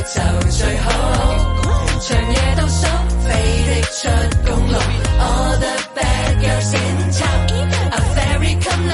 就最好。長夜倒數，飛的出公路。All the bad girls in town are very come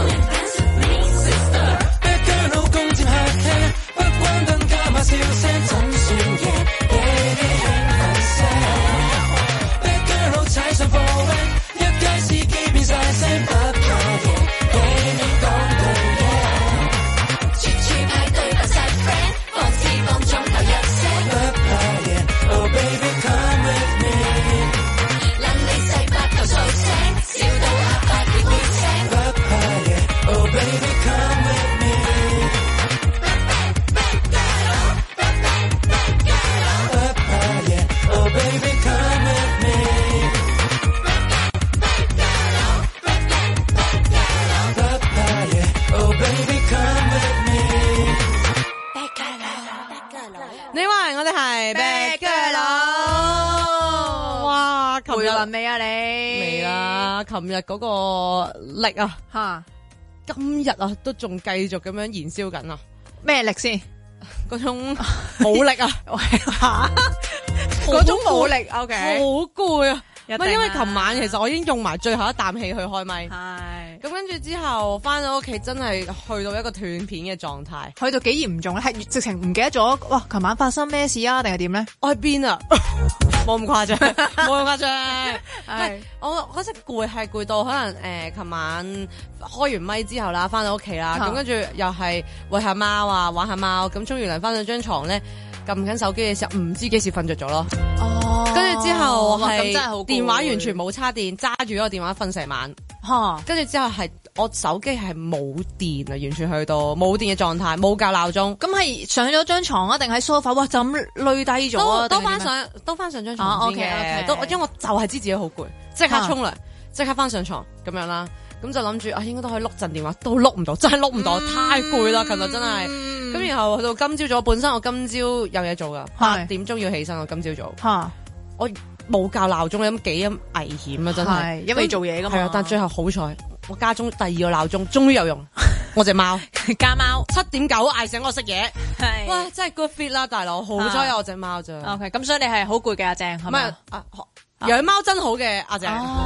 low。Bad girl 老公接客廳，不關燈加碼笑聲，怎算贏？夜嘅興奮聲。Bad girl 老踩上貨 van，一街司機變晒聲，不怕贏，俾你講對嘢。處處派對扮晒 friend，放肆放縱頭一聲，不怕贏。Oh baby come with me，撚你細白頭掃聲，笑到阿伯亦會青，不怕贏。Oh baby come with me，不怕贏。Oh baby come with me，不怕贏。Oh baby come with me。 你話我哋係 bad girl 佬，哇！琴日未啊你？ 未啦，琴日嗰個力啊， 吓， 今日啊都仲繼續咁樣燃燒緊啊！ 咩力先？ 嗰種武力啊， 嗰種武力 ，OK， 好攰啊！ 唔係因為琴晚其實我已經用埋最後一啖氣去開咪， 係咁跟住之後翻到屋企真係去到一個斷片嘅狀態， 去到幾嚴重咧？係直情唔記得咗，哇！琴晚發生咩事啊？定係點咧？ 我喺邊啊？冇咁誇張，冇咁誇張。係我嗰隻攰係攰到可能琴晚開完咪之後啦，翻到屋企啦，咁跟住又係餵下貓啊，玩下貓，咁沖完涼翻到張床咧，撳緊手機嘅時候唔知幾時瞓着咗咯。哦，跟住之後係電話完全冇叉電，揸住嗰個電話瞓成晚。 嚇！ 跟住之後係我手機係冇電啊，完全去到冇電嘅狀態，冇校鬧鐘。 咁係上咗張床啊，定喺 sofa？哇！就咁累低咗啊！ 都翻上張床先嘅。都因為我就係知自己好攰，即刻沖涼，即刻翻上床咁樣啦。咁就諗住啊，應該都可以碌陣電話，都碌唔到，真係碌唔到，太攰啦！琴日真係。咁然後去到今朝早，本身我今朝有嘢做噶，8點鐘要起身。我今朝早嚇， 我冇校鬧鐘，咁幾咁危險啊！真係， 因為做嘢噶嘛。 係啊，但最後好彩，我家中第二個鬧鐘終於有用。我隻貓家貓 7.9嗌醒我食嘢， 係哇！真係 good fit 啦，大佬，好彩有我隻貓咋。 OK， 咁所以你係好攰嘅阿鄭係咪？ 養貓真好嘅阿鄭。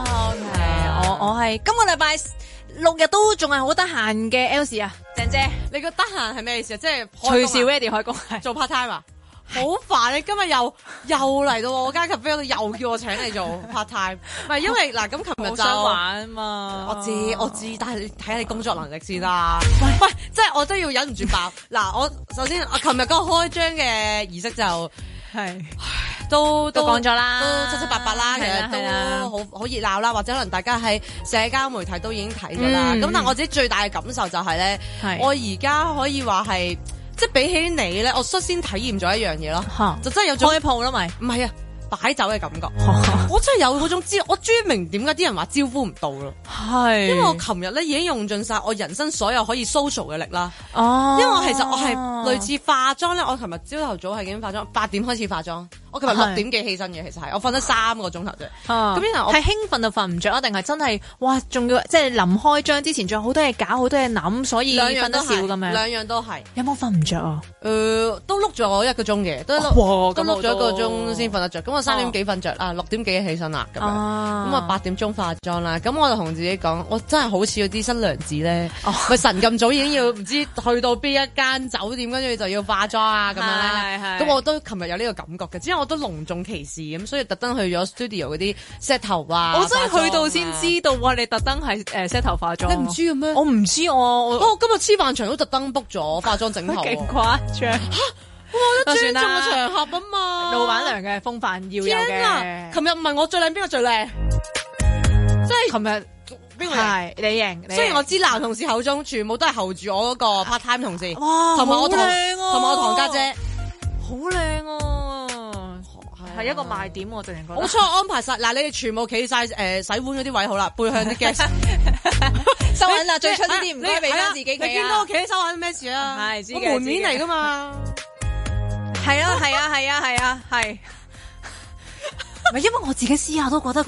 OK，我係今個禮拜6日都仲係好得閒嘅 Elsie 啊，鄭姐， 你個得閒係咩意思啊？即係隨時 ready 開工， 做 part time 啊？好煩！你今日又嚟到我間 cafe 度，又叫我請你做 part time。唔係因為嗱，咁琴日就想玩啊嘛。 我知，但係你睇下你工作能力先啦。喂，即係我都要忍唔住爆。嗱，我首先我琴日嗰個開張嘅儀式就係都講咗啦， 都七七八八啦，其實都好熱鬧啦。或者可能大家喺社交媒體都已經睇咗啦。咁但係我自己最大嘅感受就係咧，我而家可以話係。即係比起你咧，我率先體驗咗一樣嘢咯，就真係有種開鋪啦咪， 唔係啊，擺酒嘅感覺，我真係有嗰種我終於明點解啲人話招呼唔到咯，係，因為我琴日咧已經用盡晒我人生所有可以 social 嘅力啦，因為其實我係類似化妝咧，我琴日朝頭早係已經化妝，8點開始化妝。我琴日6點幾起身嘅，其實係我瞓咗3個鐘頭啫。咁然後係興奮到瞓唔着啊，定係真係哇？仲要即係臨開張之前仲有好多嘢搞，好多嘢諗，所以瞓得少咁樣。 兩樣都係。 有冇瞓唔着啊？ 都碌咗1個鐘嘅，都碌咗1個鐘先瞓得着。咁我3點幾瞓着啊，6點幾起身啦咁樣。咁我8點鐘化妝啦。咁我就同自己講，我真係好似嗰啲新娘子咧，咪晨咁早已經要唔知去到邊一間酒店，跟住就要化妝啊咁樣咧。咁我都琴日有呢個感覺嘅，之後我都隆重其事咁，所以特登去咗 studio 嗰啲 set 頭啊。 我真係去到先知道哇！你特登係set 頭化妝， 你唔知嘅咩？ 我唔知我今日黐飯場都特登 book 咗化妝整頭， 勁誇張。 我覺得尊重個場合啊嘛， 老闆娘嘅風範要有嘅。 琴日唔係我最靚，邊個最靚？即係琴日邊個係你贏？ 雖然我知男同事口中全部都係候住我嗰個 part time 同事， 哇， 同埋我同埋我堂家姐， 好靚啊！係一個賣點，我突然覺得。 冇錯，安排晒嗱，你哋全部企晒洗碗嗰啲位好啦，背向啲 guest。 收銀啦，最出呢啲唔該俾翻自己企啊！ 你見到我企喺收銀咩事啊？ 係， 我門面嚟噶嘛。 係啊，係。唔係因為我自己私下都覺得個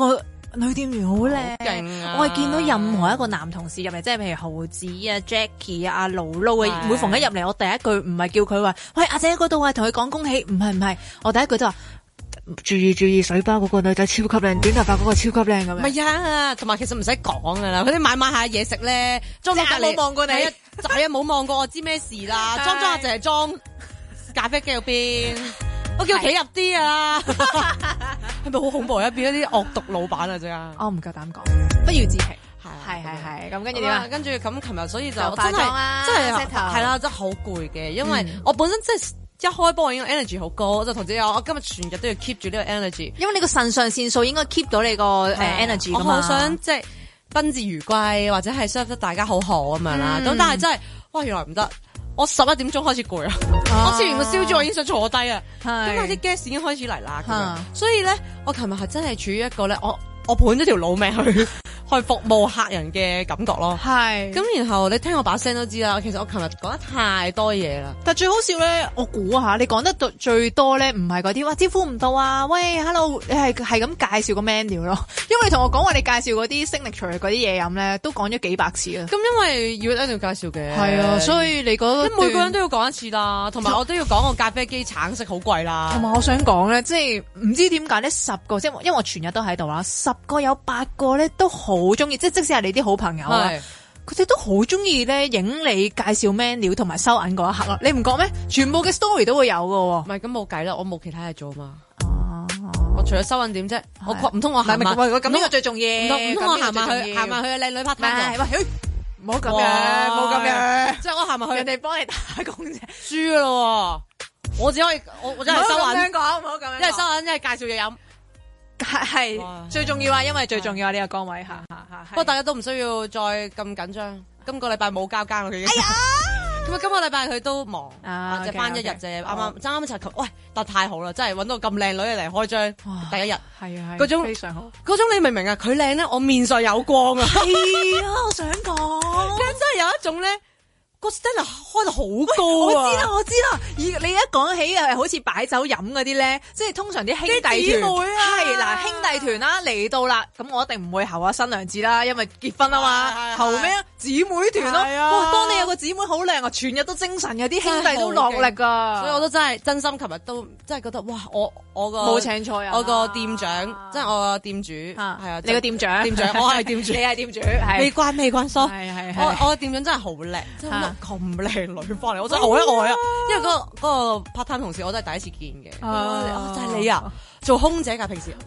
女店員好靚， 勁啊！ 我係見到任何一個男同事入嚟，即係譬如豪子啊、Jackie 啊、阿露露啊，每逢一入嚟，我第一句唔係叫佢話，喂阿姐嗰度啊，同佢講恭喜，唔係，我第一句就話注意，水包嗰個女仔超級靚，短頭髮嗰個超級靚咁樣。 唔係啊，同埋其實唔使講噶啦，佢哋買下嘢食咧，裝咗隔離冇望過你， 係啊冇望過我知咩事啦，裝下淨係裝咖啡機嗰邊。我叫企入啲啊，係咪好恐怖啊？變咗啲惡毒老闆啊！真係， 我唔夠膽講，不如自評。係，咁跟住點啊？ 跟住咁，琴日所以就化妝啊， 真係係啦，真係好攰嘅，因為我本身即係一開波已經 energy 好高，我就同自己講，我今日全日都要 keep 住呢個 energy， 因為你個腎上腺素應該 keep 到你個energy 㗎嘛。 我好想即係賓至如歸，或者係 serve 得大家好好咁樣啦。咁但係真係，哇！原來唔得。我11點鐘開始攰啊！我食完個燒豬，我已經想坐低啊！咁啊啲 guest 已經開始嚟啦，所以咧，我琴日係真係處於一個咧，我盤咗條老命去服務客人嘅感覺咯。係。咁然後你聽我把聲都知啦，其實我琴日講得太多嘢啦。 但最好笑咧，我估下你講得最多咧，唔係嗰啲哇招呼唔到啊，喂 hello，你係咁介紹個 menu 咯。因為你同我講話你介紹嗰啲 signature 嗰啲嘢飲咧，都講咗幾百次啦。 咁因為要一定要介紹嘅。 係啊，所以你嗰每個人都要講一次啦，同埋我都要講個咖啡機橙色好貴啦。 同埋我想講咧，即係唔知點解呢10個，即係因為我全日都喺度啦，10個有8個咧都好中意，即使係你啲好朋友啊，佢哋都好中意咧影你介紹 menu 同埋收銀嗰一刻咯。你唔覺咩？全部嘅 story 都會有㗎喎。 唔係咁冇計啦，我冇其他嘢做嘛。我除咗收銀點啫，我唔通我行埋咁呢個最重要。 唔通我行埋去嘅靚女 part time 度？ 唔好咁樣，冇咁樣。 即係我行埋去， 人哋幫你打工啫， 輸噶咯。我只可以我真係收銀。唔好咁樣講， 唔好咁樣。 一係收銀，一係介紹嘢飲。 係最重要啊，因為最重要啊呢個崗位嚇。 不過大家都唔需要再咁緊張。今個禮拜冇交更啦，佢已經。咁啊，今個禮拜佢都忙，即係翻一日啫，啱一齊。喂，但太好啦，真係揾到咁靚女嚟開張第一日。係啊，嗰種非常好。嗰種你明唔明啊？佢靚咧，我面上有光啊。 係啊，我想講， 真係有一種咧。個 standard 開到好高啊！ 我知啦。而你一講起好似擺酒飲嗰啲咧，即係通常啲兄弟團係嗱兄弟團啦嚟到啦，咁我一定唔會候下新娘子啦，因為結婚啊嘛。候咩啊？姊妹團咯。哇！當你有個姊妹好靚啊，全日都精神，有啲兄弟都落力噶。 所以我都真係真心，琴日都真係覺得哇！我個冇請錯人， 我個店長即係我個店主係啊， 你個店長， 我係店主， 你係店主，係未關疏。 係我個店長真係好叻，真係咁靚女翻嚟，我真係好一愛啊！因為嗰個 part time 同事我都係第一次見嘅，就係你啊，做空姐㗎平時。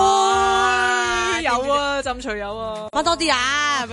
有啊，浸除有啊， 揾多啲啊！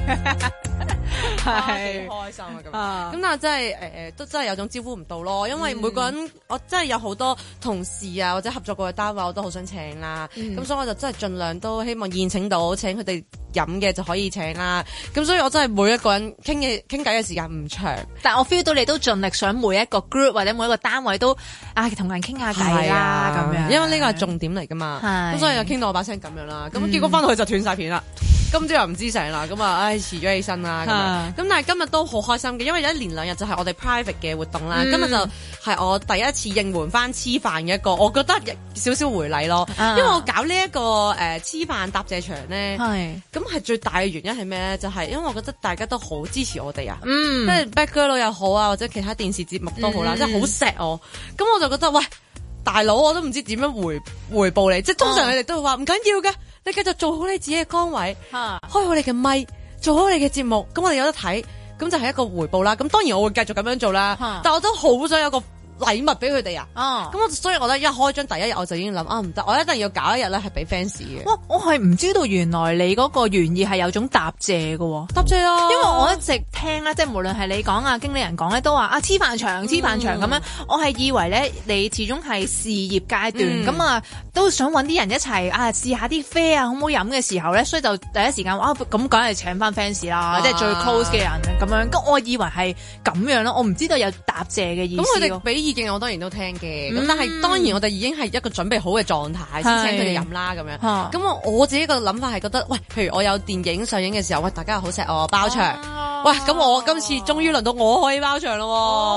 係開心啊咁但係真係都真係有種招呼唔到咯，因為每個人我真係有好多同事啊或者合作過嘅單位我都好想請啦，咁所以我就真係盡量都希望宴請到請佢哋飲嘅就可以請啦，咁所以我真係每一個人傾偈嘅時間唔長， 但我 feel 到你都盡力想每一個 group 或者每一個單位都同人傾下偈啦咁樣， 因為呢個係重點嚟噶嘛，咁所以就傾到我把聲咁樣啦，咁結果翻到去就斷晒片啦。今朝又唔知醒啦，咁啊，遲咗起身啦，咁但係今日都好開心嘅，因為有一連兩日就係我哋 private 嘅活動啦，今日就係我第一次應援翻黐飯嘅一個，我覺得少少回禮咯，因為我搞呢一個黐飯答謝場咧，咁係最大嘅原因係咩咧？就係因為我覺得大家都好支持我哋啊，即係 Bad Girl 又好啊，或者其他電視節目都好啦，即係好錫我，咁我就覺得喂，大佬我都唔知點樣回報你，即係通常你哋都會話唔緊要嘅。你繼續做好你自己嘅崗位，開好你嘅咪，做好你嘅節目，咁我哋有得睇，咁就係一個回報啦。咁當然我會繼續咁樣做啦，但我都好想有個禮物俾佢哋啊！咁所以我覺得一開張第一日我就已經諗唔得，我一定要搞一日咧係俾 fans 嘅。 哇！我係唔知道原來你嗰個原意係有種答謝嘅， 答謝啊！ 因為我一直聽咧，即係無論係你講啊，經理人講咧，都話黐飯場咁樣。我係以為咧，你始終係事業階段，咁都想揾啲人一齊試下啲啡好唔好飲嘅時候咧，所以就第一時間咁梗係請翻 fans 啦，即係最 close 嘅人咁樣。咁我以為係咁樣咯，我唔知道有答謝嘅意思。 咁佢哋俾意見我當然都聽嘅，咁但係當然我哋已經係一個準備好嘅狀態先請佢哋飲啦咁樣。咁我自己個諗法係覺得，喂，譬如我有電影上映嘅時候，喂，大家又好錫我包場，喂，咁我今次終於輪到我可以包場咯。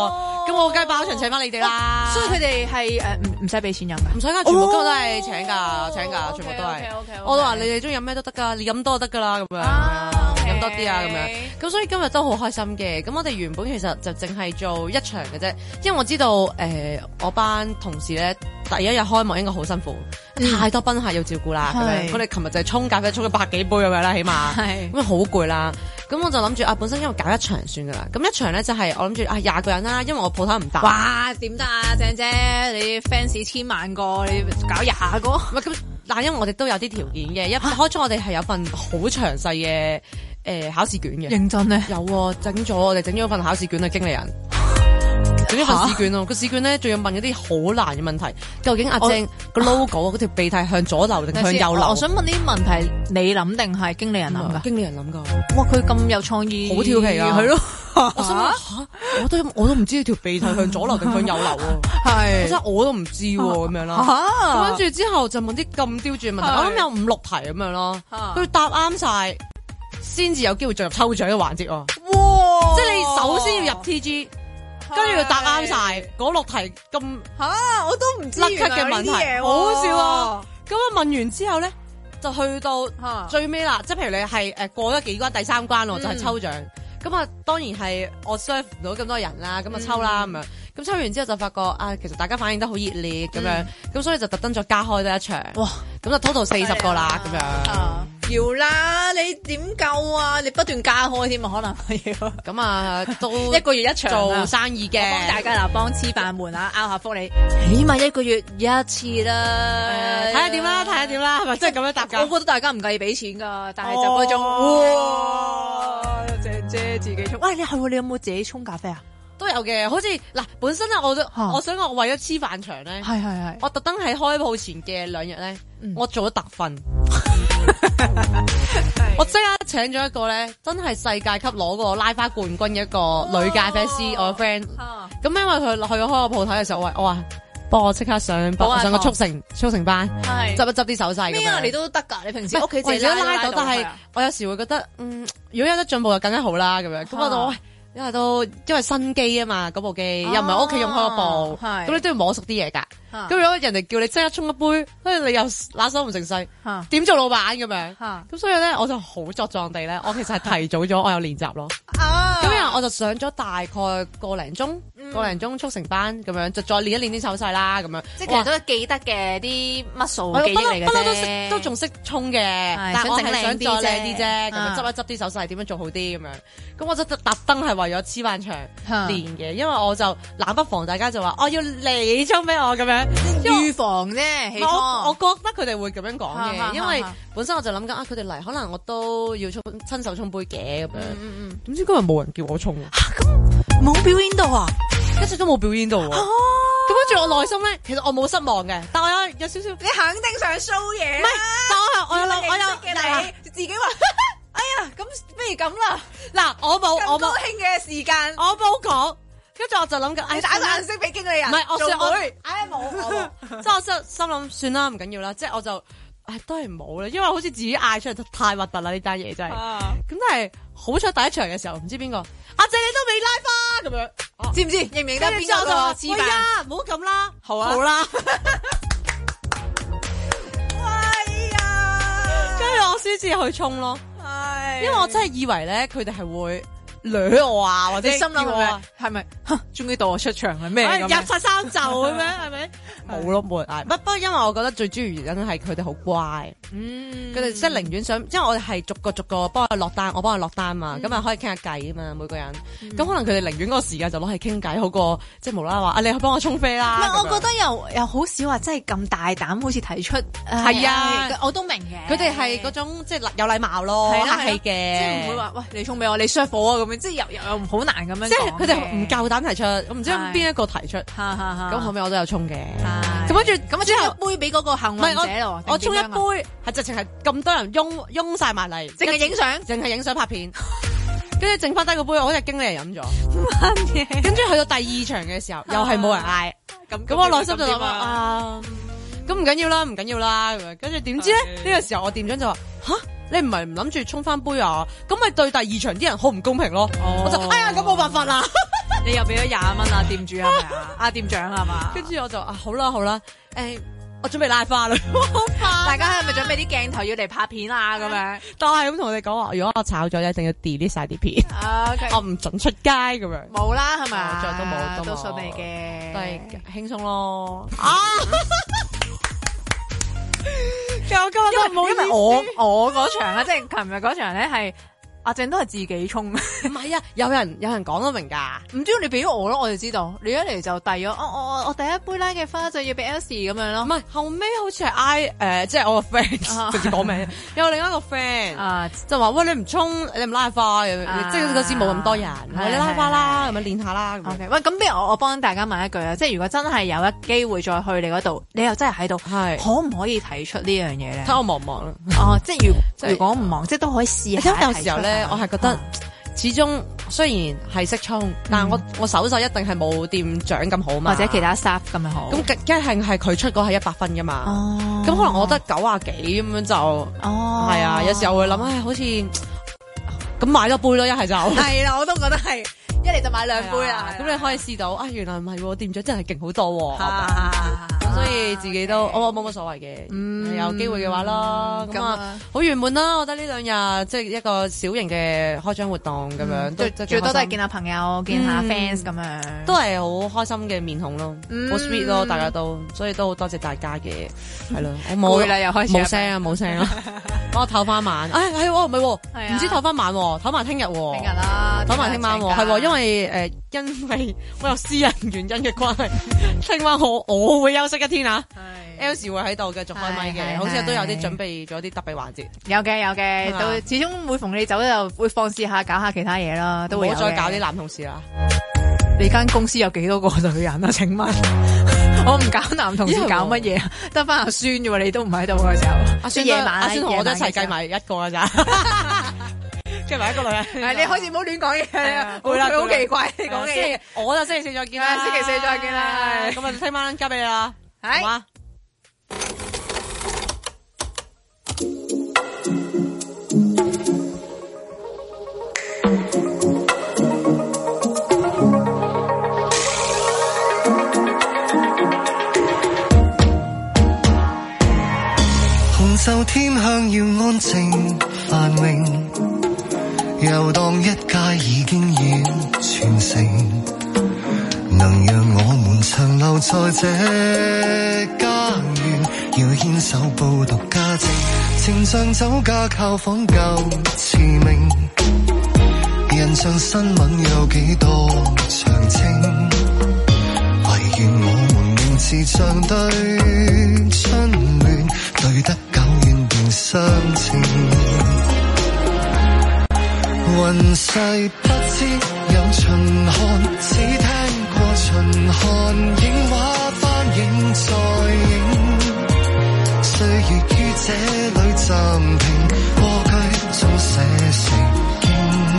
咁我梗係包場請翻你哋啦。 所以佢哋係唔使俾錢飲㗎， 唔使㗎，全部都係請㗎，全部都係。我都話你哋中意飲咩都得㗎，你飲多就得㗎啦咁樣，飲多啲啊咁樣。咁所以今日都好開心嘅。咁我哋原本其實就淨係做一場嘅啫，因為我知道我班同事咧第一日開幕應該好辛苦，太多賓客要照顧啦。咁樣我哋琴日就係沖咖啡沖咗100幾杯咁樣啦，起碼咁好攰啦。咁我就諗住本身因為搞一場算㗎啦。咁一場咧就係我諗住20個人啦，因為我鋪頭唔大。 哇，點得啊，鄭姐，你 fans 千萬個，你搞20個？ 唔係咁，但因為我哋都有啲條件嘅。開初我哋係有份好詳細嘅考試卷嘅。 認真咧？ 有我哋整咗份考試卷嘅經理人。整咗份試卷咯，個試卷咧仲要問嗰啲好難嘅問題，究竟阿正個 logo 嗰條鼻涕向左流定向右流？ 我想問呢啲問題，你諗定係經理人諗噶？ 經理人諗噶。 哇，佢咁有創意， 好調皮啊！ 係咯， 我心諗我都唔知條鼻涕向左流定向右流喎。係，真係我都唔知咁樣啦。咁跟住之後就問啲咁刁鑽嘅問題，我諗有5、6題咁樣咯。佢答啱晒，先至有機會進入抽獎嘅環節喎。哇！即係你首先要入 TG。跟住佢答啱晒嗰6題咁我都唔知甩咳嘅問題，好好笑啊！咁我問完之後咧，就去到最尾啦，即係譬如你係過咗幾關，第3關咯，就係抽獎。咁啊，當然係我 serve 唔到咁多人啦，咁啊抽啦咁樣。咁抽完之後就發覺其實大家反應得好熱烈咁樣，咁所以就特登再加開多一場。哇！咁就 total 40個啦咁樣。 要啦，你點夠啊？你不斷加開添啊，可能要。 咁啊，都 1個月1場做生意嘅。 我幫大家幫黐飯們拗下福利，起碼1個月1次啦。 睇下點啦，係咪真係咁樣答㗎？ 我覺得大家唔介意俾錢㗎，但係就嗰種哇，姐姐自己沖。喂，你有冇自己沖咖啡啊？ 都有嘅，好似嗱，本身咧我想我為咗黐飯場咧， 係， 我特登喺開鋪前嘅2日咧，我做咗特訓，我即刻請咗一個咧，真係世界級攞過拉花冠軍嘅一個女咖啡師，我個 friend，咁因為佢去開個鋪頭嘅時候，我話幫我即刻上個速成班，執一執啲手勢咁樣， 你都得㗎，你平時屋企自己拉到，但係我有時會覺得，如果有得進步就更加好啦，咁樣，咁我就因為新機啊嘛，嗰部機又唔係屋企用開嗰部，咁你都要摸熟啲嘢㗎。咁如果人哋叫你即刻沖一杯，跟住你又拿手唔成勢，點做老闆咁樣？咁所以咧，我就好作狀地咧，我其實係提早咗，我有練習咯。咁然後我就上咗大概個零鐘速成班咁樣，就再練一練啲手勢啦，咁樣。即係其實都係記得嘅啲muscle記憶嚟嘅啫。都仲識沖嘅，但我係想再靚啲啫，咁樣執一執啲手勢點樣做好啲咁樣。咁我就特登係為咗黐飯場練嘅，因為我就冷不防大家就話我要你沖俾我咁樣。 預防啫， 我覺得佢哋會咁樣講嘅，因為本身我就諗緊佢哋嚟可能我都要親手沖杯嘅咁樣。點知今日冇人叫我沖咁冇表演到啊， 一直都冇表演到。咁跟住我內心咧，其實我冇失望嘅，但我有少少， 你肯定想 show 嘢。唔係， 但我有你自己話，哎呀，咁不如咁啦。 嗱，我冇咁高興嘅時間， 我冇講。跟住我就諗緊， 打個眼色俾經理人。 唔係，我冇， 即係我心諗算啦，唔緊要啦。即係我就，都係唔好啦，因為好似自己嗌出嚟太核突啦呢單嘢真係。咁但係好彩第一場嘅時候，唔知邊個阿姐你都未拉花咁樣，知唔知認唔認得邊個黐飯？唔好咁啦，好啦。 哎呀！ 跟住我先至去沖咯，因為我真係以為咧佢哋係會。掠我啊，或者心諗係咪？終於到我出場啦咩？ 入晒衫袖咁樣係咪？冇咯，冇人嗌。不過因為我覺得最主要原因係佢哋好乖，佢哋即係寧願想，因為我哋係逐個幫佢落單，我幫佢落單嘛，咁啊可以傾下偈啊嘛，每個人。咁可能佢哋寧願嗰個時間就攞嚟傾偈，好過即係無啦啦話你去幫我沖啡啦。 我覺得又好少話真係咁大膽，好似提出係啊， 我都明嘅。 佢哋係嗰種即係有禮貌咯，客氣嘅， 即係唔會話喂你沖俾我，你 serve 我啊咁。即係又唔好難咁樣， 即係佢哋唔夠膽提出，我唔知邊一個提出。咁後尾我都有沖嘅。咁跟住咁之後一杯俾嗰個幸運者咯。 我沖一杯係直情係咁多人擁晒埋嚟， 淨係影相， 淨係影相拍片。跟住剩翻低個杯，我好似經理人飲咗。跟住去到第2場嘅時候，又係冇人嗌。咁我內心就諗咁唔緊要啦，唔緊要啦。跟住點知咧？呢個時候我店長就話吓。你唔係唔諗住沖翻杯啊？咁咪對第2場啲人好唔公平咯？我就哎呀，咁冇辦法啦。 你又俾咗20蚊啊店主係咪啊？啊店長係嘛？ 跟住我就好啦，我準備拉花啦，好快！ 大家係咪準備啲鏡頭要嚟拍片啊？咁樣， 但係咁同我哋講話，如果我炒咗，一定要 delete 晒啲片，我唔准出街咁樣。 冇啦，係咪？ 再都冇， 都順利嘅， 都係輕鬆咯。啊！因為我嗰場啊，即係琴日嗰場咧係。阿靜都係自己沖，唔係啊！有人講得明㗎， 唔知你俾咗我咯，我就知道你一嚟就遞咗，我第一杯拉嘅花就要俾 Elsie 咁樣咯。 唔係後尾好似係即係我個 friend 直接講名，有另一個 friend 就話喂，你唔沖你唔拉花，即係嗰時冇咁多人，你拉花啦，咁樣練下啦。 OK，喂，咁不如我幫大家問一句啊，即係如果真係有一機會再去你嗰度，你又真係喺度，可唔可以睇出呢樣嘢咧？ 睇我忙唔忙啦。 即係如果唔忙，即係都可以試下。 有時候咧。我係覺得，始終雖然係識沖，但係我手勢一定係冇店長咁好嘛， 或者其他 staff 咁樣好。 咁一係佢出嗰係100分噶嘛，咁可能我得90幾咁樣就，係啊，有時候會諗，好似咁買多杯咯，一係就係啦，我都覺得係。一嚟就買2杯啦， 咁你可以試到原來唔係，店長真係勁好多，咁所以自己都我冇乜所謂嘅，有機會嘅話咯，咁好圓滿啦！我覺得呢2日即係一個小型嘅開張活動咁樣， 最多都係見下朋友、見下 fans 咁樣， 都係好開心嘅面孔咯，好 sweet 咯，大家都，所以都好多謝大家嘅，係咯，我冇啦，又開始冇聲啊，幫我唞翻晚，係唔係，唔知唞翻晚，唞埋聽日啦， 唞埋聽晚係，因為我有私人原因嘅關係，聽晚我會休息一天啊。Elsie 會喺度繼續開咪嘅，好似都有啲準備咗啲特別環節。有嘅，都始終每逢你走就會放肆下搞下其他嘢啦，都會有嘅。唔好再搞啲男同事啦。你間公司有幾多個女人啊？請問我唔搞男同事搞乜嘢？得翻阿孫嘅喎，你都唔喺度嘅時候。阿孫夜晚，阿孫同我都一齊計埋一個㗎咋。計埋一個女人，你開始唔好亂講嘢，會啦，佢好奇怪你講嘅嘢。我就星期4再見啦，星期4再見啦。咁啊，聽晚交俾你啦，好嘛？ 紅袖添香要安靜繁榮。遊蕩一街已經要全城，能讓我們長留在這家園，要牽手報讀家政，情像酒家靠仿舊馳名，人像新聞有幾多詳情，唯願我們名字像對春聯，對得久遠便相稱。雲世不知有秦漢，只聽過秦漢映畫翻影再影，歲月於這裏暫停，過去中寫成經，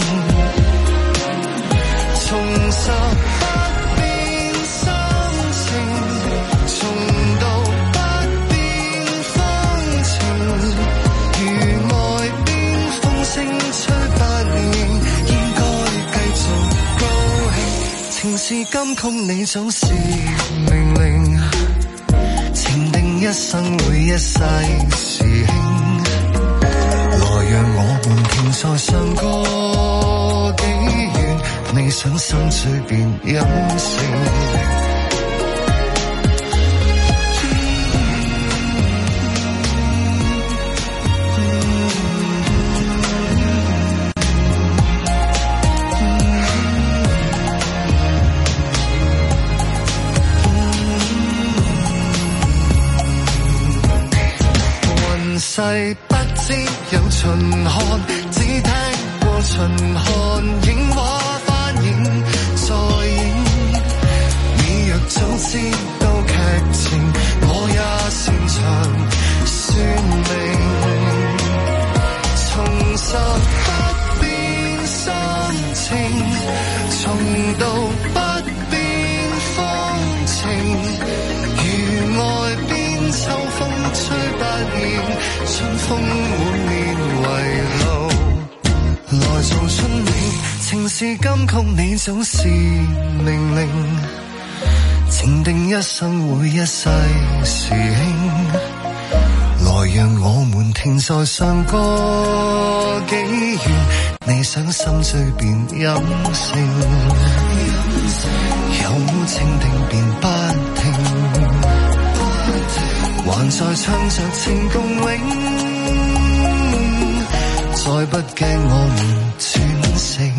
重拾不變心情，重蹈不變風情，如外邊風聲吹應該繼續高興，情是金曲你總是命令，情定一生會一世時興，來讓我們停在上個幾遠，你想心醉便飲勝。世不知有秦漢，只聽過秦漢映畫翻影再影，你若早知道劇情，我也擅長算命，重拾不變心情，重蹈不變風情，如外邊秋風吹不厭，春風滿面圍爐，來做春暖，情是金曲，你總是命令，情定一生會一世時興，來讓我們停在上個紀元，你想心醉便任性，有情定便不停，還在唱着情共永，再不驚我們轉性。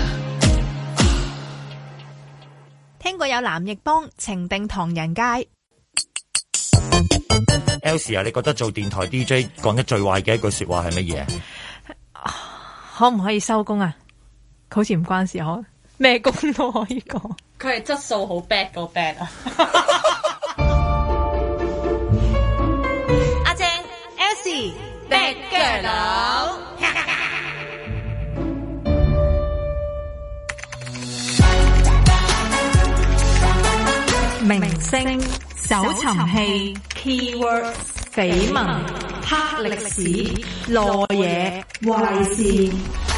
聽過有藍奕邦情定唐人街。 Elsie 啊，你覺得做電台 DJ 講得最壞嘅一句說話係乜嘢？ 可唔可以收工啊？好似唔關事，可咩工都可以講。 佢係質素好 bad 個 bad 啊！ 阿正 Elsie bad girl。明星搜尋器 Keywords 緋聞黑歷史羅嘢壞事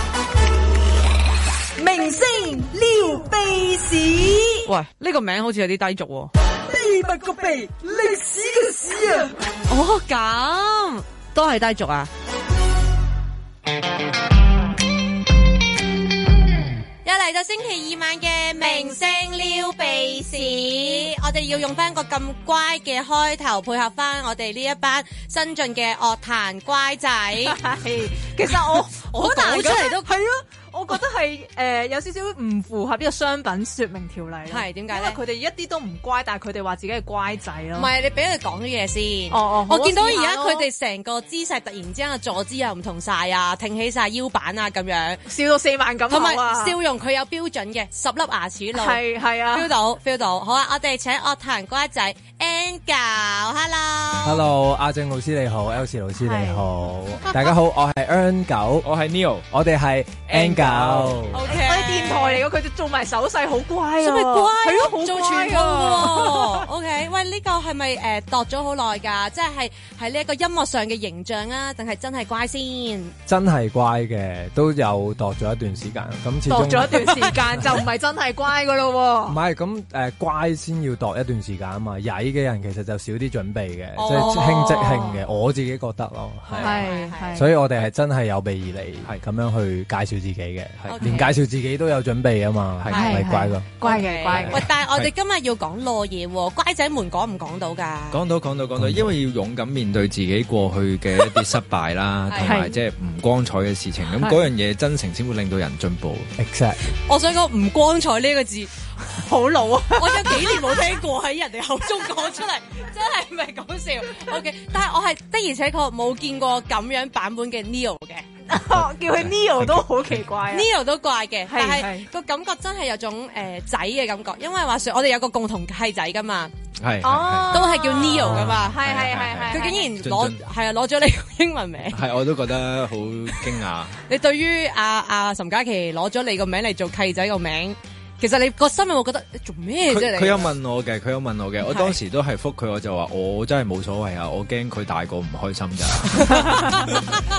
明星撩鼻屎。 喂，呢個名好似有啲低俗喎。 秘密個秘，歷史嘅史啊！ 哦，咁都係低俗啊！ 又嚟到星期二晚嘅明星撩鼻屎，我哋要用翻個咁乖嘅開頭，配合翻我哋呢一班新進嘅樂壇乖仔。 係，其實我好難出嚟都係啊！我覺得係有少少唔符合呢個商品說明條例啦。 係點解咧？ 因為佢哋一啲都唔乖，但係佢哋話自己係乖仔咯。 唔係，你俾佢講啲嘢先。 哦， 我見到而家佢哋成個姿勢突然之間嘅坐姿又唔同晒啊，挺起晒腰板啊咁樣， 笑到4萬咁同埋啊！ 笑容佢有標準嘅10粒牙齒路。 係啊 feel 到。好啊，我哋請樂壇乖仔 Angle，Hello。 Hello， 阿正老師你好 ，Elsie 老師你好，大家好，我係 Angle，我係 Neo， 我哋係 Angle。 我哋電台嚟嘅，佢哋做埋手勢好乖啊！ 做咩乖？ 係咯，好做乖全部喎。OK， 喂，呢個係咪度咗好耐㗎？即係呢一個音樂上嘅形象啊，定係真係乖先？ 真係乖嘅，都有度咗一段時間。咁始終度咗一段時間就唔係真係乖㗎咯喎。 唔係咁乖先要度一段時間啊嘛。曳嘅人其實就少啲準備嘅，即係興即興嘅。我自己覺得咯， 係。 所以我哋係真係有備而嚟，係咁樣去介紹自己嘅，連介紹自己都有準備啊嘛，係咪乖咯？ 乖嘅。 喂，但係我哋今日要講落嘢喎，乖仔們講唔講到㗎？ 講到，因為要勇敢面對自己過去嘅一啲失敗啦，同埋即係唔光彩嘅事情，咁嗰樣嘢真誠先會令到人進步。 Exactly。 我想講唔光彩呢個字好老啊！ 我有幾年冇聽過喺人哋口中講出嚟，真係唔係講笑。OK， 但係我係的而且確冇見過咁樣版本嘅 Neo 嘅。 叫佢 Neo 都好奇怪啊 Neo 都怪嘅，但係個感覺真係有種仔嘅感覺，因為話說我哋有個共同契仔噶嘛， 係都係叫 Neo 噶嘛， 係佢竟然攞咗你個英文名， 係我都覺得好驚訝。你對於阿岑嘉琪攞咗你個名嚟做契仔個名，其實你個心有冇覺得做咩啫？ 佢有問我嘅，我當時都係覆佢，我就話我真係冇所謂啊，我驚佢大個唔開心咋。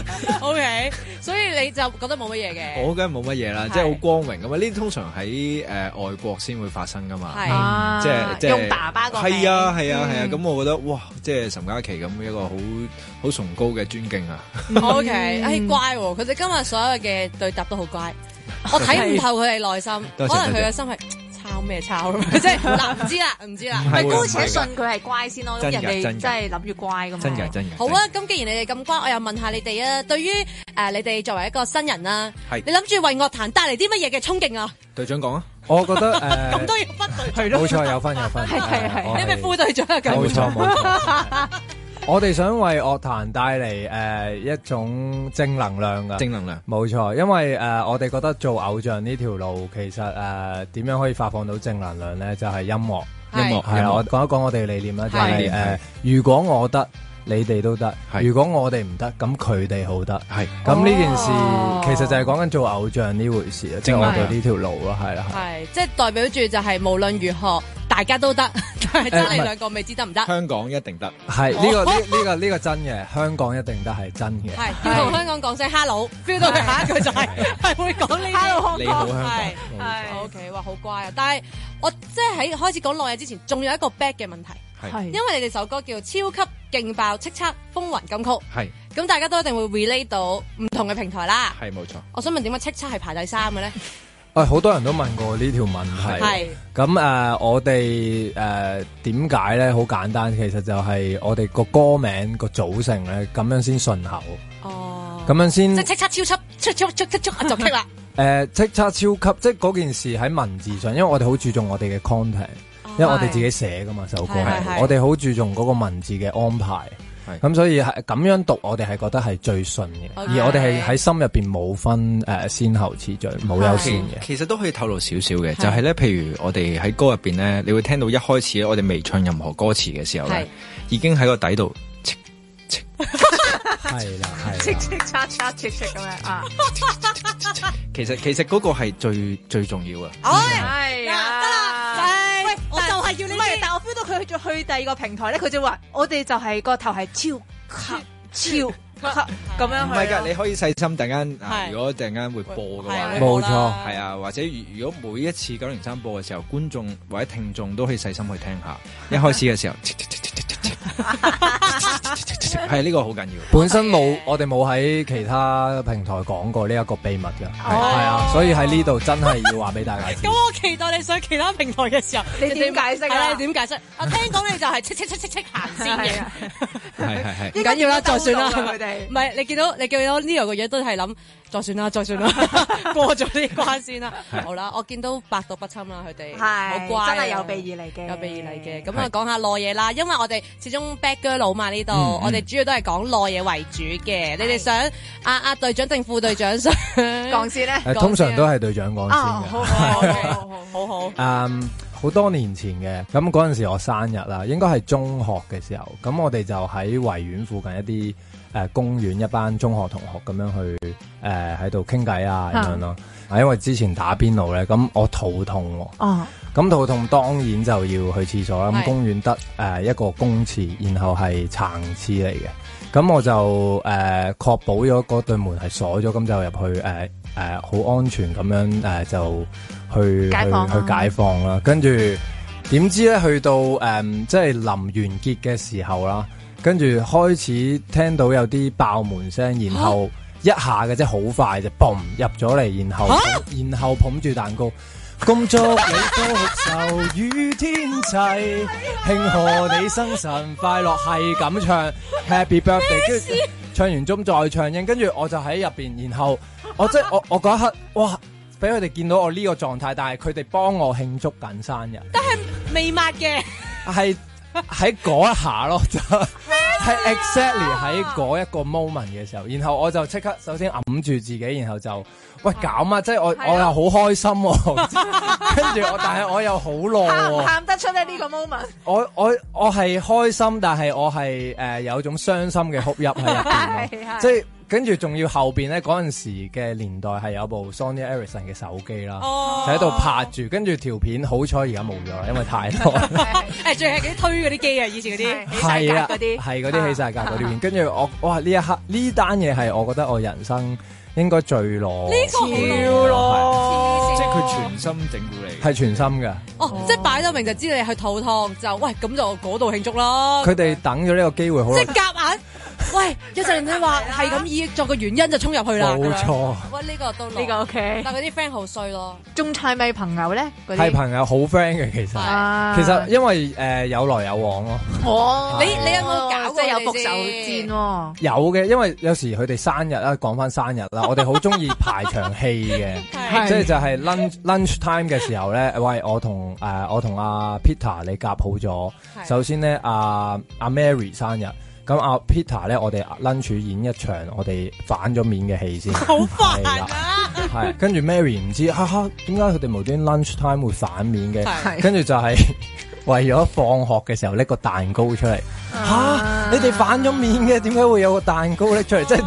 OK， 所以你就覺得冇乜嘢嘅？ 我梗係冇乜嘢啦，即係好光榮咁嘛。呢啲通常喺外國先會發生噶嘛，即係用爸爸個名。 係啊，咁我覺得哇，即係岑嘉琪咁一個好崇高嘅尊敬啊。 OK， 乖喎，佢哋今日所有嘅對答都好乖。我睇唔透佢哋內心，可能佢嘅心係抄咩抄咯，即係唔知啦。 咪姑且信佢係乖先咯，人哋真係諗住乖咁。 真嘅。 好啊，咁既然你哋咁乖，我又問下你哋啊，對於你哋作為一個新人啦，你諗住為樂壇帶嚟啲乜嘢嘅衝勁啊？ 隊長講啊， 我覺得咁都要分隊長， 冇錯，有分， 係， 你係咪副隊長啊？ 冇錯。我哋想為樂壇帶嚟一種正能量㗎， 正能量冇錯，因為我哋覺得做偶像呢條路其實點樣可以發放到正能量咧？就係音樂係啦。我講一講我哋嘅理念啦，就係如果我得，你哋都得；如果我哋唔得，咁佢哋好得。係咁呢件事其實就係講緊做偶像呢回事啊，即係我哋呢條路咯，係啦。 係即係代表住就係無論如何大家都得， 得你兩個未知得唔得？ 香港一定得， 係呢個真嘅，香港一定得係真嘅。 係要同香港講聲 hello，feel 到佢下一句就係會講呢啲。 你好香港， 係 OK，哇好乖啊！但係我即係喺開始講落嘢之前，仲有一個 back 嘅問題， 係因為你哋首歌叫超級勁爆叱咤風雲金曲， 係咁大家都一定會 relate 到唔同嘅平台啦。 係冇錯。 我想問點解叱咤係排第3嘅咧？ 好多人都問過呢條問題。 係咁我哋點解咧？好簡單，其實就係我哋個歌名個組成咧，咁樣先順口。 哦， 咁樣先即係叱咤超級就棘啦。 叱咤超級，即係嗰件事喺文字上，因為我哋好注重我哋嘅 content，因為我哋自己寫噶嘛首歌，我哋好注重嗰個文字嘅安排。咁所以係咁樣讀，我哋係覺得係最順嘅，而我哋係喺心入邊冇分先後次序，冇優先嘅。 其實都可以透露少少嘅，就係咧，譬如我哋喺歌入邊咧，你會聽到一開始我哋未唱任何歌詞嘅時候咧，已經喺個底度， 係啦， 叱咁樣啊。 其實嗰個係最重要啊。 係啊， 得啦，喂，我就係要你。 唔係，但我 feel 到佢去第二個平台咧，佢就話我哋就係個頭係超級咁樣。 唔係㗎，你可以細心，突然間如果突然間會播嘅話， 冇錯， 係啊，或者如果每一次903播嘅時候，觀眾或者聽眾都可以細心去聽下。一開始嘅時候，係呢個好緊要。 本身我哋冇喺其他平台講過呢一個秘密㗎，係啊，所以喺呢度真係要話俾大家知。 咁我期待你上其他平台嘅時候， 你點解釋啊？ 係啦，你點解釋？我聽講你就係叱行先嘅， 係唔緊要啦，再算啦。 佢哋唔係你見到 Neo 嘅嘢都係諗，再算啦，過咗呢關先啦。好啦，我見到百毒不侵啦，佢哋好乖， 真係有備而嚟嘅， 有備而嚟嘅。咁啊，講下內嘢啦，因為我哋始終 bad girl 佬嘛呢度，我哋主要都係講內嘢為主嘅。你哋想阿隊長定副隊長想講先咧？ 通常都係隊長講先嘅。 好。 好多年前嘅，咁嗰陣時我生日啦，應該係中學嘅時候，咁我哋就喺維園附近一啲公園，一班中學同學咁樣去喺度傾偈啊咁樣咯。因為之前打邊爐咧，咁我肚痛喎。咁肚痛當然就要去廁所啦。咁公園得一個公廁，然後係殘廁嚟嘅。咁我就確保咗嗰對門係鎖咗，咁就入去好安全咁樣就去解放啦。跟住點知咧去到即係臨完結嘅時候啦，跟住開始聽到有啲爆門聲，然後一下嘅即係好快就嘣入咗嚟，然後捧住蛋糕。恭祝你福壽與天齊，慶賀你生辰快樂，係咁唱 Happy Birthday， 跟住唱完中再唱應，跟住我就喺入邊，然後我即係我嗰一刻，哇！俾佢哋見到我呢個狀態，但係佢哋幫我慶祝緊生日， 但係未抹嘅， 係喺嗰一下咯，就係 exactly 喺嗰一個 moment 嘅時候，然後我就即刻首先揞住自己，然後就喂搞乜？即係我又好開心喎，跟住但係我又好耐， 喊得出咧呢個 moment。 我係開心，但係我係有種傷心嘅哭泣喺入邊咯，即係。跟住仲要後邊咧，嗰陣時嘅年代係有部 Sony Ericsson 嘅手機啦，就喺度拍住，跟住條片好彩而家冇咗啦，因為太多。 仲係嗰啲推嗰啲機啊，以前嗰啲起晒格嗰啲， 係嗰啲起晒格嗰啲片。跟住我話呢一刻呢單嘢係我覺得我人生應該最攞， 呢個好攞， 即係佢全心整蠱你， 係全心㗎。 即係擺到明就知你係肚痛，就喂咁就嗰度慶祝啦。 佢哋等咗呢個機會好耐， 即係夾硬。喂，一陣你話係咁以作個原因就衝入去啦， 冇錯。 喂，呢個都呢個 OK， 但係嗰啲 friend 好衰咯。 仲係咪朋友咧？ 係朋友好 friend 嘅其實，其實因為有來有往咯。 你有冇搞過即係有復仇戰喎？ 有嘅，因為有時佢哋生日啦，講翻生日啦，我哋好中意排場戲嘅，即係就係 lunch time 嘅時候咧，喂，我同阿 Peter 你夾好咗，首先咧阿 Mary 生日。咁阿 Peter 咧，我哋 lunch 演一場我哋反咗面嘅戲先， 好煩啊！ 係跟住 Mary 唔知點解佢哋無端 lunch time 會反面嘅，跟住就係為咗放學嘅時候拎個蛋糕出嚟。你哋反咗面嘅，點解會有個蛋糕拎出嚟？即係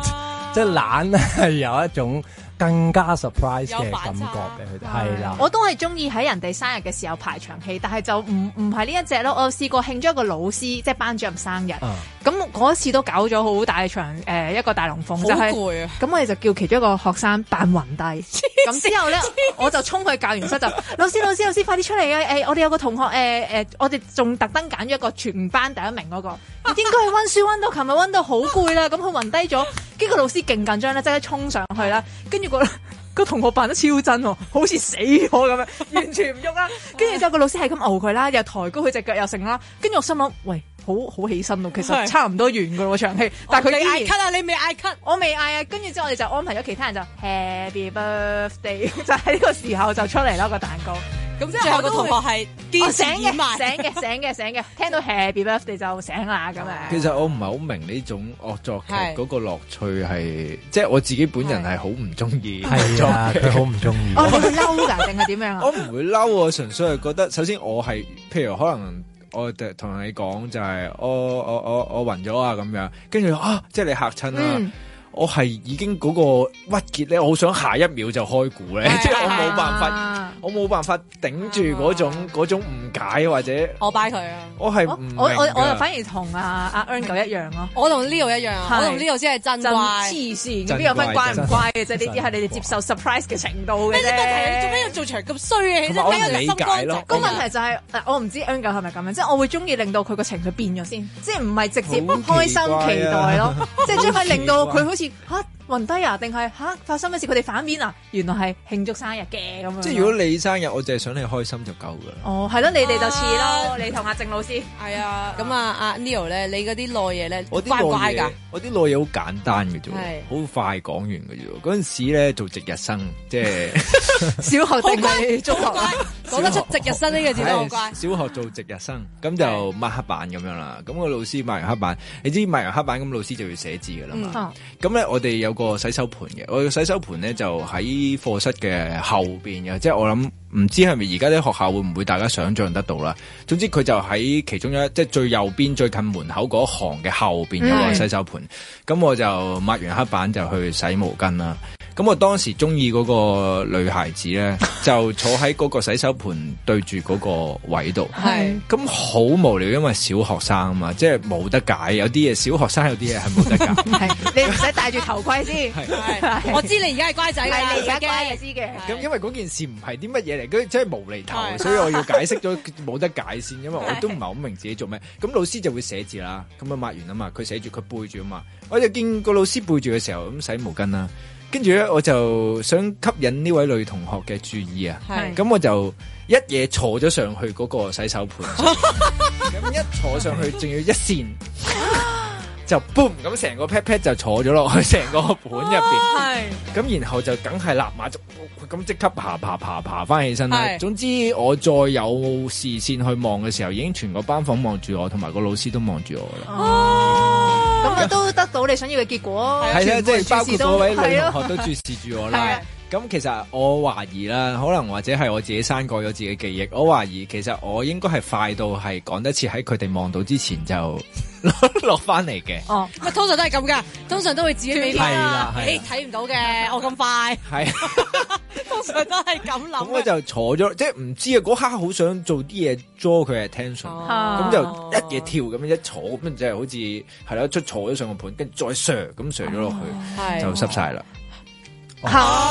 即係懶係有一種更加 surprise 嘅感覺嘅，佢哋係啦。 我都係中意喺人哋生日嘅時候排場戲，但係就唔係呢一隻咯。我試過慶咗一個老師，即係班主任生日，咁嗰次都搞咗好大場一個大龍鳳，就係攰啊！咁我哋就叫其中一個學生扮暈低，咁之後咧我就衝去教員室就老師快啲出嚟啊！我哋有個同學我哋仲特登揀咗一個全班第一名嗰個，應該係溫書溫到琴日溫到好攰啦，咁佢暈低咗，跟住個老師勁緊張啦，即刻衝上去啦，跟住個同學扮得超真喎，好似死咗咁樣，完全唔喐啦。跟住之後個老師係咁熬佢啦，又抬高佢隻腳又成啦。跟住我心諗，喂，好起身咯，其實差唔多完噶咯場戲。但係佢嗌咳啊，你未嗌咳？ 我未嗌啊。跟住之後我哋就安排咗其他人就 Happy Birthday， 就喺呢個時候就出嚟啦個蛋糕。咁之後個同學係醒嘅，聽到 Happy Birthday 就醒啦咁樣。 其實我唔係好明呢種惡作劇嗰個樂趣係，即係我自己本人係好唔中意。 係啊，佢好唔中意。 哦，你會嬲㗎定係點樣啊？ 我唔會嬲，我純粹係覺得，首先我係，譬如可能我同你講就係我暈咗啊咁樣，跟住即係你嚇親啦。我係已經嗰個鬱結咧，我好想下一秒就開估咧，即係我冇辦法頂住嗰種誤解或者我拜佢啊！ 我就反而同阿 Erngo 一樣咯， 我同 Leo 一樣啊，我同 Leo 先係真乖， 黐線邊有分乖唔乖嘅啫？呢啲係你哋接受 surprise 嘅程度嘅啫。 你做咩要做場咁衰嘅？ 我唔理解咯。 個問題就係我唔知 Erngo 係咪咁樣，即係我會中意令到佢個情緒變咗先，即係唔係直接開心期待咯，即係將佢令到佢好似暈低啊？定係發生乜事？佢哋反面啊？原來係慶祝生日嘅咁樣。 即係如果你生日，我淨係想你開心就夠噶啦。 哦，係咯，你哋就似咯，你同阿鄭老師。 係啊，咁阿 Leo 咧，你嗰啲內嘢咧，乖唔乖㗎？ 我啲內嘢好簡單嘅啫，好快講完嘅啫。嗰陣時咧做值日生，即係小學定係中學？ 講得出值日生呢個字都好乖。 小學做值日生，咁就抹黑板咁樣啦。咁個老師抹完黑板，你知抹完黑板咁老師就要寫字噶啦嘛。咁咧我哋有個洗手盆嘅，我個洗手盆咧就喺課室嘅後邊嘅，即係我諗唔知係咪而家啲學校會唔會大家想象得到啦。總之佢就喺其中即係最右邊最近門口嗰行嘅後邊有個洗手盆。咁我就抹完黑板就去洗毛巾啦。咁我當時中意嗰個女孩子咧，就坐喺嗰個洗手盆對住嗰個位度。係。咁好無聊，因為小學生啊嘛，即係冇得解。有啲嘢小學生有啲嘢係冇得解。 係。你唔使戴住頭盔先。係。 我知你而家係乖仔㗎， 你而家乖嘅知嘅。 咁因為嗰件事唔係啲乜嘢嚟，佢真係無厘頭，所以我要解釋咗冇得解先，因為我都唔係好明自己做咩。咁老師就會寫字啦，咁啊抹完啊嘛，佢寫住佢背住啊嘛，我就見個老師背住嘅時候咁洗毛巾啦。跟住咧，我就想吸引呢位女同學嘅注意啊！咁我就一嘢坐咗上去嗰個洗手盆，咁一坐上去，仲要一扇，就 boom 咁成個 pat pat 就坐咗落去成個盤入邊。咁然後就梗係立馬就咁即刻爬翻起身啦。總之我再有視線去望嘅時候，已經全個班房望住我，同埋個老師都望住我啦。 咁啊都得到你想要嘅結果。 係啊，即係包括嗰位女同學都注視住我啦。咁其實我懷疑啦，可能或者係我自己刪改咗自己記憶。我懷疑其實我應該係快到係趕得切喺佢哋望到之前就落翻嚟嘅。哦， 通常都係咁噶，通常都會自己俾係啦， 睇唔到嘅，我咁快。係，通常都係咁諗。 咁我就坐咗，即係唔知啊，嗰刻好想做啲嘢 draw 佢嘅 attention，咁就一嘢跳咁樣一坐，咁即係好似係啦，坐咗上個盤，跟住再上咁上咗落去，就濕晒啦。 你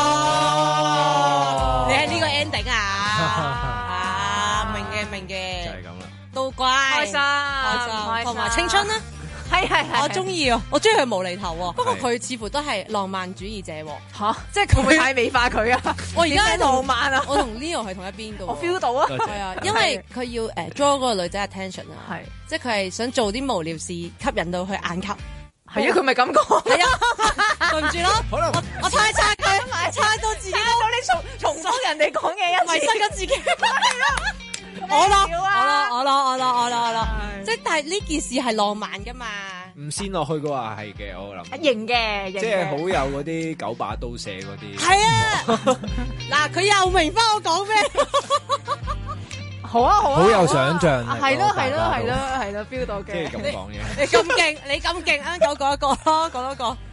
係呢個 ending 啊？明嘅， 就係咁啦， 都乖，開心，同埋青春啦， 係， 我中意啊，我中意佢無厘頭喎。不過佢似乎都係浪漫主義者喎， 即係佢會太美化佢啊！ 我而家浪漫啊， 我同 Leo 係同一邊噶， 我 feel 到啊， 係啊，因為佢要draw 嗰個女仔 attention 啊，係，即係佢係想做啲無聊事吸引到佢眼球。 係啊，佢咪咁講？ 係啊，對唔住咯，可能我猜佢，猜到自己都你重複人哋講嘢， 迷失咗自己。我咯，即係但係呢件事係浪漫噶嘛？ 唔先落去嘅話係嘅，我諗。 型嘅， 即係好有嗰啲九把刀射嗰啲。 係啊，嗱，佢又明翻我講咩？ 好啊， 好有想像力。 係咯，feel 到嘅。 即係咁講嘢。 你咁勁，啱講一個咯，講多個。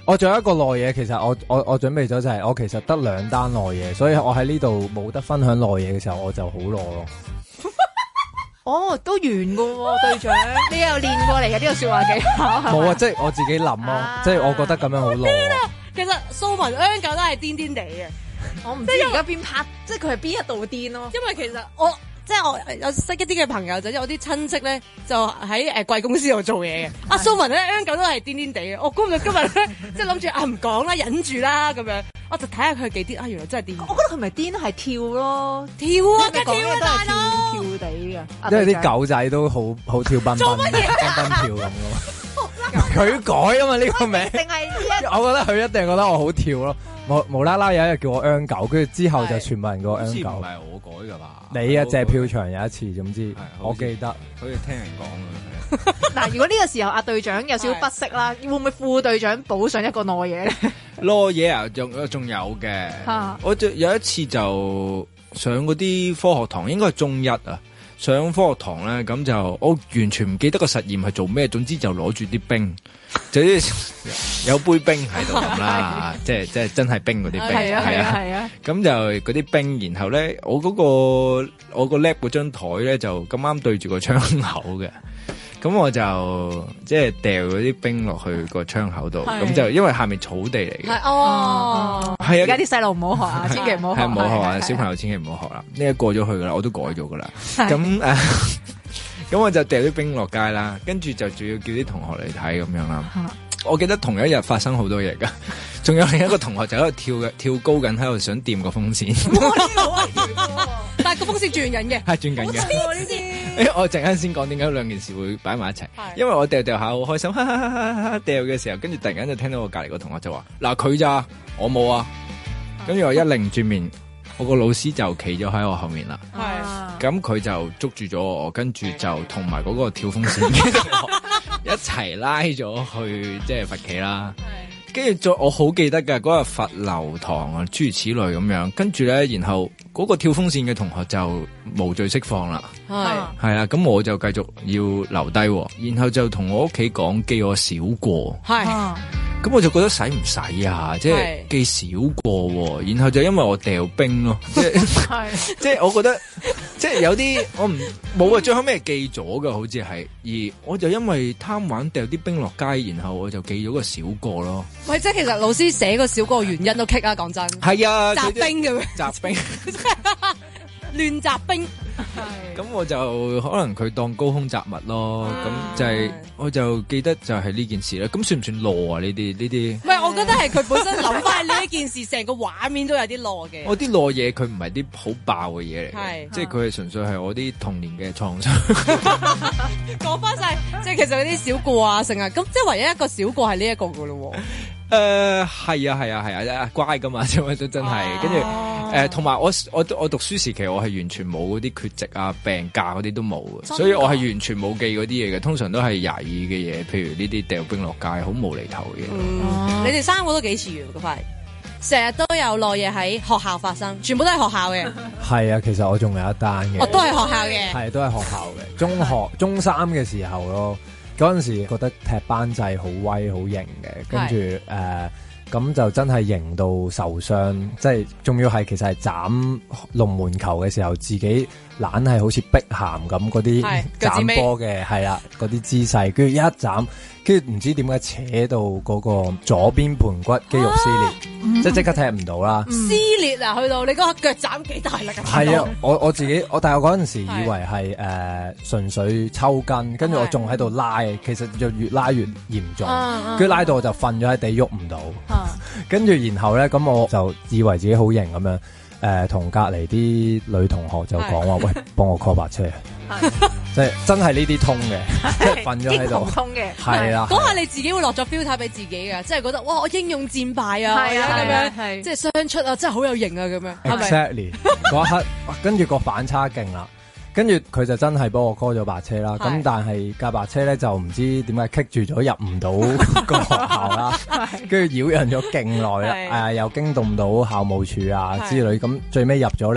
我仲有一個內嘢，其實我準備咗就係我其實得2單內嘢，所以我喺呢度冇得分享內嘢嘅時候，我就好攞咯。 哦，都圓噶喎，隊長，你又練過嚟嘅呢個說話技巧？ 冇啊，即係我自己諗咯，即係我覺得咁樣好攞。 其實蘇文香狗都係癲癲地嘅， 我唔知而家邊拍，即係佢係邊一度癲咯。 因為其實我有識一啲嘅朋友，就有啲親戚咧就喺貴公司度做嘢嘅。阿蘇文咧香狗都係癲癲地嘅。我估唔到今日咧，即係諗住唔講啦，忍住啦咁樣。我就睇下佢幾癲，原來真係癲。我覺得佢唔係癲，係跳咯， 跳啊，梗係跳啦，大佬。 跳地嘅， 因為啲狗仔都好跳奔奔，奔奔跳咁咯。佢改啊嘛呢個名， 定係呢我覺得佢一定覺得我好跳咯。無啦啦有一日叫我香狗，跟住之後就全部人叫我香狗。 唔係我改噶吧？ 你啊，謝票場有一次，總之我記得， 好似聽人講嗱，如果呢個時候阿隊長有少少不適啦，會唔會副隊長補上一個內嘢咧？ 內嘢啊，仲有嘅。我有一次就上嗰啲科學堂，應該係中一啊。上科學堂咧，咁就我完全唔記得個實驗係做咩，總之就攞住啲冰，就有杯冰喺度咁啦，即係真係冰嗰啲冰，係啊，咁就嗰啲冰，然後咧我個 lab 嗰張台咧就咁啱對住個窗口嘅。咁我就即係掉嗰啲冰落去個窗口度，咁就因為下面草地嚟嘅。係啊， 而家啲細路唔好學啊，千祈唔好學。 係唔好學啊，小朋友千祈唔好學啦。呢個過咗去噶啦，我都改咗噶啦。咁咁我就掉啲冰落街啦，跟住就仲要叫啲同學嚟睇咁樣啦。我記得同一日發生好多嘢噶，仲有另一個同學就喺度跳高緊，喺度想掂個風扇。 但係個風扇轉緊嘅， 係轉緊嘅。我陣間先講點解兩件事會擺埋一齊，因為我掉下好開心，掉嘅時候，跟住突然間就聽到我隔籬個同學就話：嗱佢咋，我冇啊。跟住我一擰轉面，我個老師就企咗喺我後面啦。咁佢就捉住咗我，跟住就同埋嗰個跳風扇嘅同學一齊拉咗去即係罰企啦。跟住我好記得嘅嗰日罰留堂啊，諸如此類咁樣。跟住咧，然後嗰個跳風扇嘅同學就無罪釋放啦。係啊，咁我就繼續要留低，然後就同我屋企講記我少過。咁我就覺得使唔使啊？即係記少過，然後就因為我掉冰咯，即係我覺得即係有啲我唔冇啊，最後尾係記咗噶，好似係，而我就因為貪玩掉啲冰落街，然後我就記咗個少過咯。 喂，即係其實老師寫個少過原因都棘啊，講真。係啊， 雜冰咁樣。 雜冰。 亂雜冰， 咁我就可能佢當高空雜物咯，咁就係我就記得就係呢件事啦。咁算唔算懦啊？呢啲？ 唔係，我覺得係佢本身諗翻呢一件事，成個畫面都有啲懦嘅。 我啲懦嘢佢唔係啲好爆嘅嘢嚟嘅，即係佢係純粹係我啲童年嘅創傷。 講翻晒，即係其實嗰啲小過啊，成啊，咁即係唯一一個小過係呢一個噶咯。 係啊，乖噶嘛，因為都真係，跟住同埋我讀書時期我係完全冇嗰啲缺席啊、病假嗰啲都冇嘅，所以我係完全冇記嗰啲嘢嘅，通常都係廿二嘅嘢，譬如呢啲掉冰落街，好無厘頭嘅嘢。 你哋三個都幾似嗰塊，成日都有內嘢喺學校發生，全部都係學校嘅。 係啊，其實我仲有一單嘅， 我都係學校嘅， 係都係學校嘅，中三嘅時候咯。嗰陣時覺得踢班制好威好型嘅，跟住咁就真係型到受傷，即係仲要係其實係斬龍門球嘅時候，自己懶係好似碧咸咁嗰啲斬波嘅，係啦嗰啲姿勢，跟住一斬，跟住唔知點解扯到嗰個左邊盤骨肌肉撕裂，即刻踢唔到啦。 撕裂啊，去到你嗰個腳斬幾大力啊？ 係啊，我自己但係我嗰陣時以為係純粹抽筋，跟住我仲喺度拉，其實就越拉越嚴重，跟住拉到我就瞓咗喺地喐唔到，跟住然後咧咁我就以為自己好型咁樣，同隔離啲女同學就講話，喂，幫我 call 白車，即係真係呢啲通嘅，即係瞓咗喺度， 通嘅， 係啦。 嗰下你自己會落咗 filter 俾自己嘅，即係覺得哇，我英勇戰敗啊，咁樣，即係雙出啊，真係好有型啊，咁樣。 Exactly 嗰一刻，跟住個反差勁啦。跟住佢就真係幫我 call 咗白車啦，咁但係架白車咧就唔知點解棘住咗入唔到個學校啦，跟住擾攘咗勁耐啦，又驚動到校務處啊之類，咁最尾入咗嚟，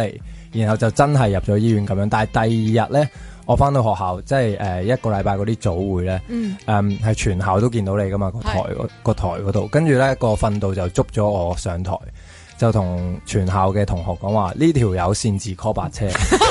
然後就真係入咗醫院咁樣。但係第二日咧，我翻到學校，即係一個禮拜嗰啲早會咧，係全校都見到你噶嘛，個台嗰度，跟住咧個訓導就捉咗我上台，就同全校嘅同學講話呢條友擅自 call 白車。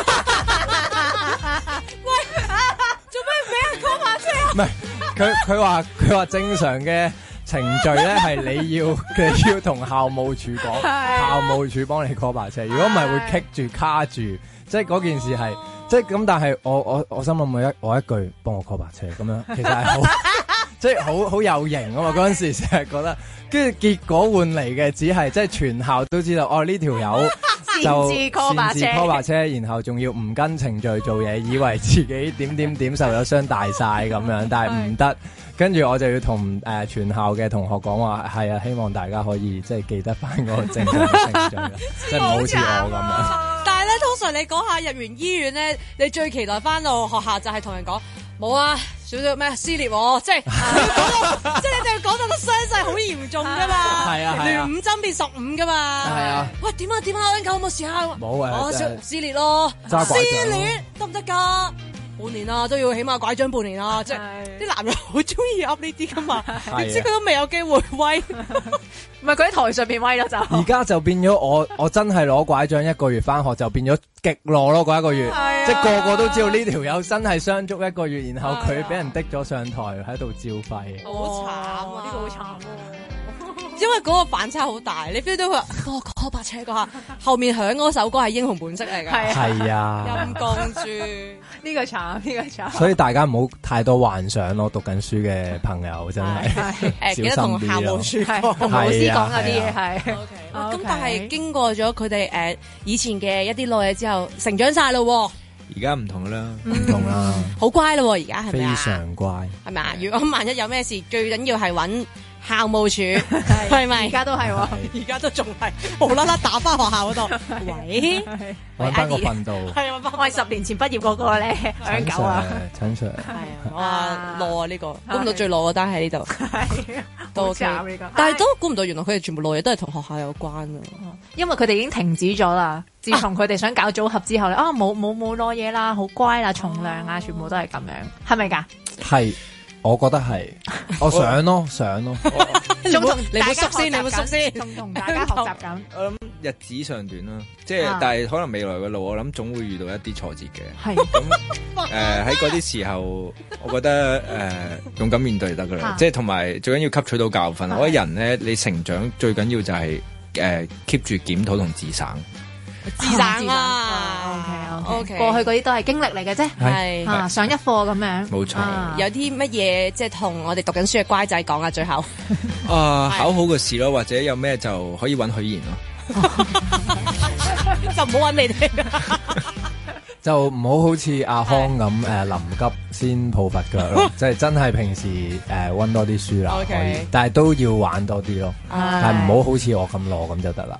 喂，做咩俾人 call 白車啊？ 唔係，佢話正常嘅程序咧係你要同校務處講，校務處幫你 call 白車。如果唔係會棘住卡住，即係嗰件事係即係咁。但係我心諗我一句幫我 call 白車咁樣，其實係好即係好有型啊嘛！嗰陣時成日覺得，跟住結果換嚟嘅只係即係全校都知道哦呢條友就擅自 call 白車，然後仲要唔跟程序做嘢，以為自己點受咗傷大晒咁樣，但係唔得。跟住我就要同全校嘅同學講話，係啊，希望大家可以即係記得翻嗰個正常嘅程序啦，即係唔好似我咁樣。 但係咧，通常你嗰下入完醫院咧，你最期待翻到學校就係同人講冇啊，少少咩撕裂喎，即係即係你哋講到個傷勢好嚴重噶嘛，係啊，連5針變15噶嘛，係啊，喂點啊，N9有冇事啊？冇啊，我撕裂咯，撕裂得唔得㗎？半年啦，都要起碼拐杖半年啦，即係啲男人好中意噏呢啲噶嘛，你知佢都未有機會威， 唔係佢喺台上邊威咯就。 而家就變咗我真係攞拐杖1個月翻學就變咗極樂咯嗰1個月，即係個個都知道呢條友真係傷足1個月，然後佢俾人滴咗上台喺度照肺， 好慘啊！呢個好慘啊！因為嗰個反差好大，你 feel 到佢call 白車嗰下，後面響嗰首歌係英雄本色嚟㗎， 係啊， 陰公豬呢個慘， 所以大家唔好太多幻想咯，讀緊書嘅朋友真係記得同校務處同老師講嗰啲嘢係。 咁但係經過咗佢哋以前嘅一啲老嘢之後，成長晒咯。 而家唔同啦， 好乖咯，而家係咪啊？ 非常乖，係咪啊？如果萬一有咩事，最緊要係揾校務處，係咪？ 而家都係喎， 而家都仲係無啦啦打翻學校嗰度，喂， 揾翻個訓導， 係啊， 我係10年前畢業嗰個咧，9啊， 陳 Sir， 係啊，攞啊呢個，估唔到最攞嗰單喺呢度，都 OK，但係都估唔到原來佢哋全部攞嘢都係同學校有關啊， 因為佢哋已經停止咗啦。自從佢哋想搞組合之後咧，冇攞嘢啦，好乖啦，從良啊，全部都係咁樣，係咪㗎？ 係。我覺得係，我想咯， 仲同你會熟先， 仲同大家學習緊。 我諗日子尚短啦，即係但係可能未來嘅路，我諗總會遇到一啲挫折嘅。係咁喺嗰啲時候，我覺得勇敢面對得噶啦，即係同埋最緊要吸取到教訓。我覺得人咧，你成長最緊要就係keep 住檢討同自省。 自省啊 ，OK， 過去嗰啲都係經歷嚟嘅啫，係上一課咁樣， 冇錯。 有啲乜嘢即係同我哋讀緊書嘅乖仔講啊？最後考好嘅事咯，或者有咩就可以揾許賢咯， 就唔好揾你哋。 就唔好好似阿康咁臨急先抱佛腳咯，即係真係平時溫多啲書啦，可以，但係都要玩多啲咯，但係唔好好似我咁攞咁就得啦。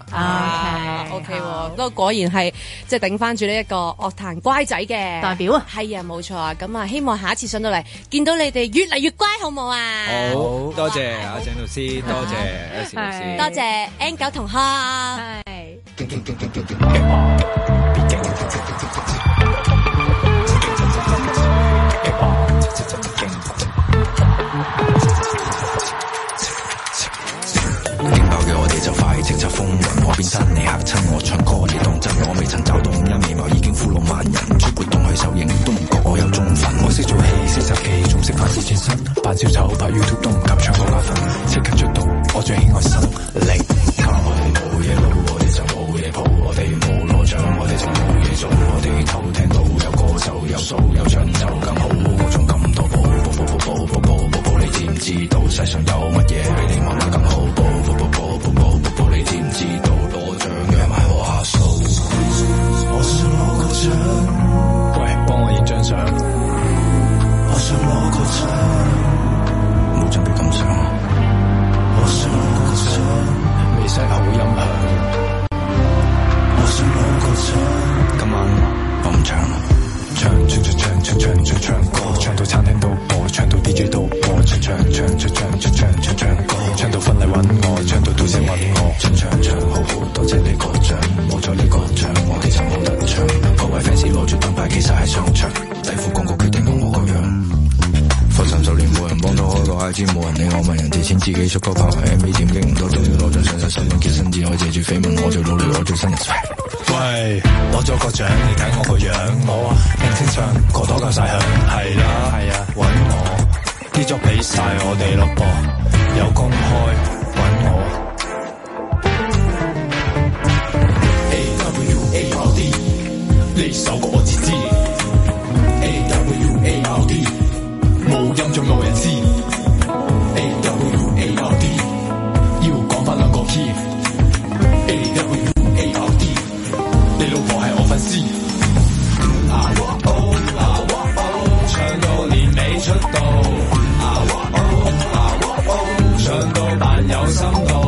OK，不過果然係即係頂翻住呢一個樂壇乖仔嘅代表啊， 係啊，冇錯啊，咁啊，希望下一次上到嚟見到你哋越嚟越乖，好唔好啊？ 好多謝阿鄭老師，多謝 S 老師， 多謝 N9 同學， 就快叱咤風雲，我變身你嚇親我，唱歌你當真，我未曾找到五音眉毛已經俘虜萬人，出活動去首映都唔覺我有忠粉，我識做戲識集技仲識快事轉身，扮小丑拍 YouTube 都唔及唱我加分，即刻出道我最喜愛生力靠，我哋冇嘢撈，我哋就冇嘢鋪，我哋冇攞獎，我哋就冇嘢做，我哋偷聽到有歌手有數有唱就更好，我仲咁多寶，你知唔知道世上有乜嘢比你媽媽更好？你知唔知道攞獎嘅係話數？我想攞個獎， 喂，幫我影張相。 我想攞個獎，冇準備咁長。我想攞個獎， 未 set 好音響。 我想攞個獎，今晚我唔唱，唱其實係商場。底褲廣告決定到我個樣。佛30年冇人幫到開個 IG， 冇人理我問人借錢，自己出個炮 MV 點擊唔到，仲要攞張上晒新聞，其身自我借住緋聞，我最努力，我最新人。 喂，攞咗個獎，你睇我個樣，我啊輕聲唱，個朵夠晒響，係啦，係啊，揾我啲作俾晒我哋咯噃，有公開揾我。AWARD 呢首歌我自知 AWARD 冇音仲冇人知 AWARD 要講返兩個 key AWARD 你老婆係我粉絲唱到年尾出道唱到扮有深度